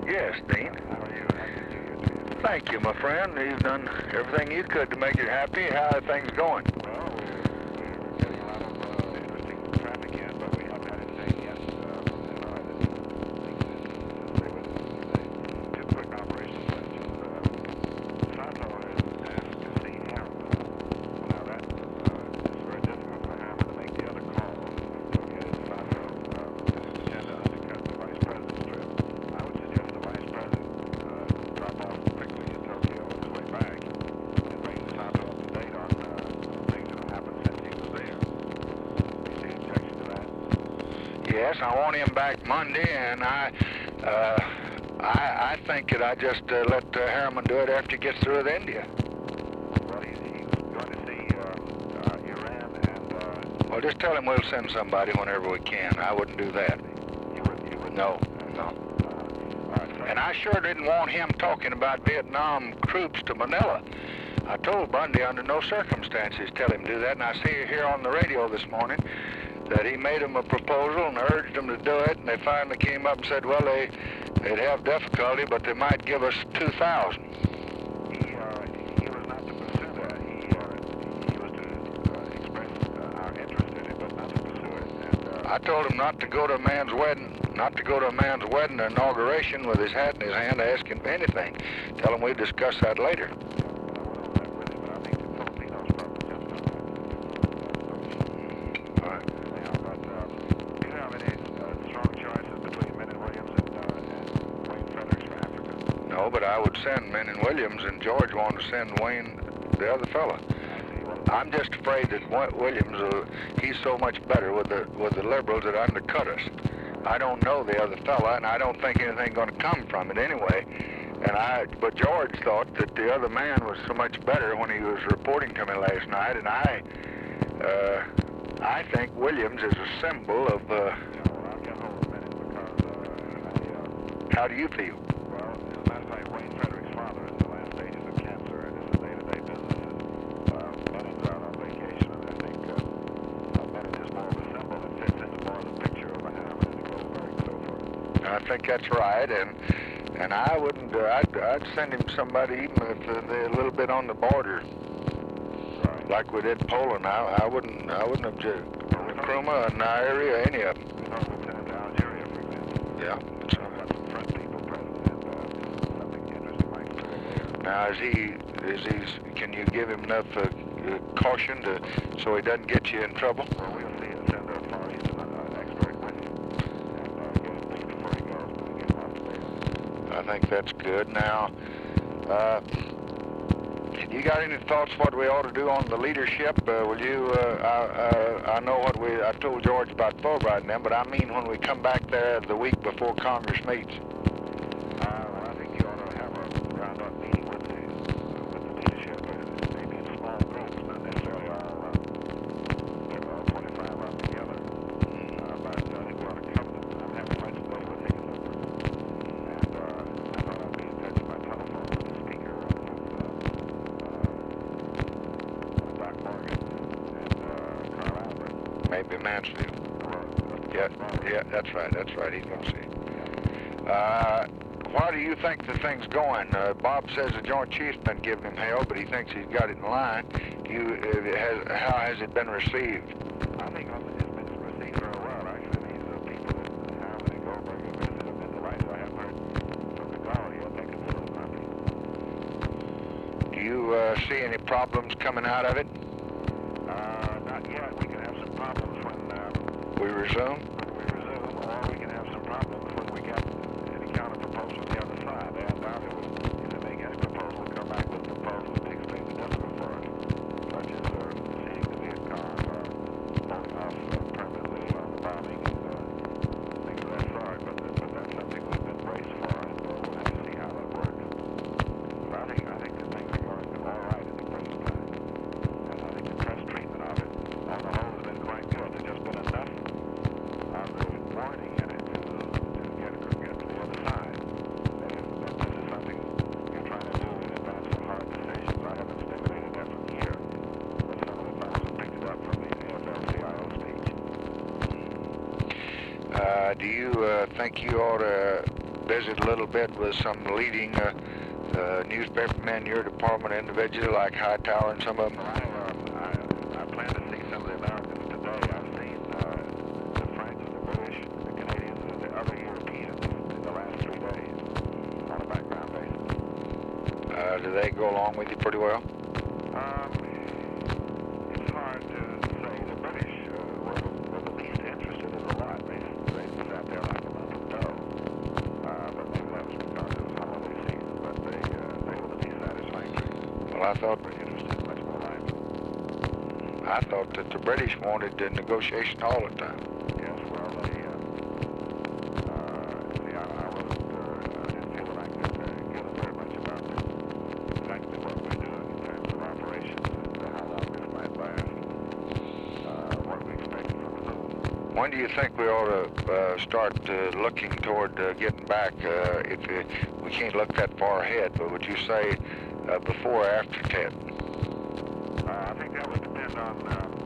Yes, Dean. How are you? Happy New Year to you. Thank you, my friend. You've done everything you could to make it happy. How are things going? Well, we're getting a lot of interesting traffic in, but we haven't had anything yet from the NI that thinks they would two quick operational questions. Sato has asked to see Harriman. Now that is very difficult for Harriman to make the other calls. So he has Sato tend to undercut the Vice President's trip. I would suggest the Vice President drop off quickly in Tokyo on his way back and bring Sato up to date on things that have happened since he was there. Do you see an objection to that? Yes, I want him back Monday, and I think that I just let Harriman do it after he gets through with India. Well, he's going to see Iran and... Well, just tell him we'll send somebody whenever we can. I wouldn't do that. You wouldn't? No. All right, so And I sure didn't want him talking about Vietnam troops to Manila. I told Bundy under no circumstances tell him to do that, and I see here on the radio this morning that he made them a proposal and urged them to do it, and they finally came up and said, well, they'd have difficulty, but they might give us 2,000. he was not to pursue that. He was to express our interest in it, but not to pursue it. And I told him not to go to a man's wedding or inauguration with his hat in his hand asking for anything. Tell him we'd discuss that later. No, but I would send Menon Williams, and George wanted to send Wayne, the other fella. I'm just afraid that Williams, he's so much better with the liberals that undercut us. I don't know the other fella, and I don't think anything going to come from it anyway. But George thought that the other man was so much better when he was reporting to me last night, and I think Williams is a symbol of. How do you feel? Well, as a matter of fact, Wayne Frederick's father is in the last stages of cancer, and his day-to-day business is Menon's out on vacation, and I think Menon is more of a symbol that fits into more of the picture of a Harriman and Goldberg and so forth. I think that's right, and I wouldn't. I'd send him somebody even if they're a little bit on the border, Right. like we did Poland. I wouldn't object. Nkrumah and Nairi, any of them. We know Lieutenant to Algeria, for example. Yeah. We've got some French people present, and something interesting might go there. Now, can you give him enough caution so he doesn't get you in trouble? Well, we'll see. Send a Far Eastern expert with him, and get him briefed before he goes, but we get him up to date. I think that's good. Now, you got any thoughts what we ought to do on the leadership? Will you? I know what I told George about Fulbright and them, but I mean when we come back there the week before Congress meets. Well, I think you ought to have a ground-up meeting with the leadership, maybe in small groups, not necessarily all 25 up together. But I think we ought to cover them. I'm having lunch today with Hickenlooper, and I thought I'd be in touch by telephone with the speaker with Doc Morgan and Carl Albert. Maybe Mansfield. Yeah, that's right. He's going to see. Why do you think the thing's going? Bob says the Joint Chief's been giving him hell, but he thinks he's got it in line. How has it been received? I think it's been received very well, actually. These people that Harriman and Goldberg have visited have been delighted. I haven't heard from the guard yet. They consider the company. Do you see any problems coming out of it? Not yet. We can have some problems when We resume? or we can have some problems when we get any counter proposal from the other side. They undoubtedly will, if they make any proposal, come back with proposals to be extremely difficult for us, such as seeing the Viet Cong holding off permanently on the bombing and things of that sort. But that's something we've been braced for, and we'll have to see how that works. But I think that things are going all right at the present time. And I think the press treatment of it, on the whole, has been quite good. There's just been enough of the warning in it to get to the other side. That this is something you're trying to do in advance of hard decisions. I haven't stimulated that from here, but some of the fellows have picked it up from the AFL-CIO speech. Do you think you ought to visit a little bit with some leading newspapermen in your department, individually like Hightower and some of them? I plan to see some of the Americans today. I've seen the French, the British, the Canadians, and the other Europeans in the last 3 days on a background basis. Do they go along with you pretty well? It's hard to say. The British were the least interested in the lot. They sat there like a lump of dough. But maybe that was because it was holiday season. But they were the least satisfactory. Well, I thought They were interested much more lively. I thought that the British wanted the negotiation all the time. Yes, well, I didn't feel that I could give them very much about exactly what we're doing in terms of operations and how long this might last, what we expect from the moon. When do you think we ought to start looking toward getting back? If we can't look that far ahead, but would you say before or after Ted? I think that would depend on,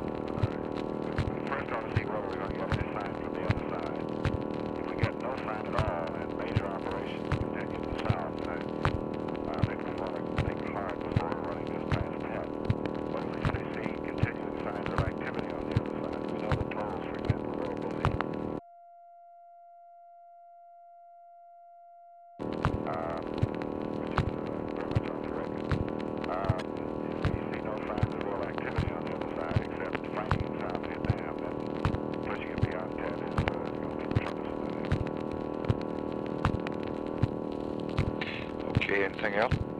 first ought to see whether we're going to get any sign from the other side. If we get no sign at all and major operations continue to the south, I think we want to think hard before running this past Ted. But if we see continuing signs of activity on the other side, we know the tolls, for example, are very busy. Which is very much off the record. If we see no signs of real activity on the other side, except fighting in South Vietnam, then pushing it beyond Tet is going to be troublesome, I think. Okay, anything else?